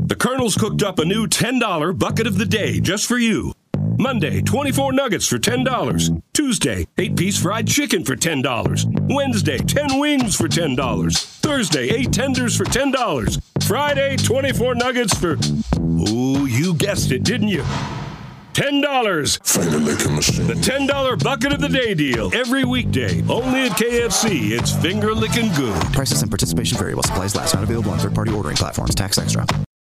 The Colonel's cooked up a new $10 bucket of the day just for you. Monday, 24 nuggets for $10. Tuesday, 8-piece fried chicken for $10. Wednesday, 10 wings for $10. Thursday, 8 tenders for $10. Friday, 24 nuggets for, oh, you guessed it, didn't you? $10. Finger licking machine. The $10 bucket of the day deal. Every weekday. Only at KFC. It's finger licking good. Prices and participation vary while supplies last. Not available on third-party ordering platforms. Tax extra.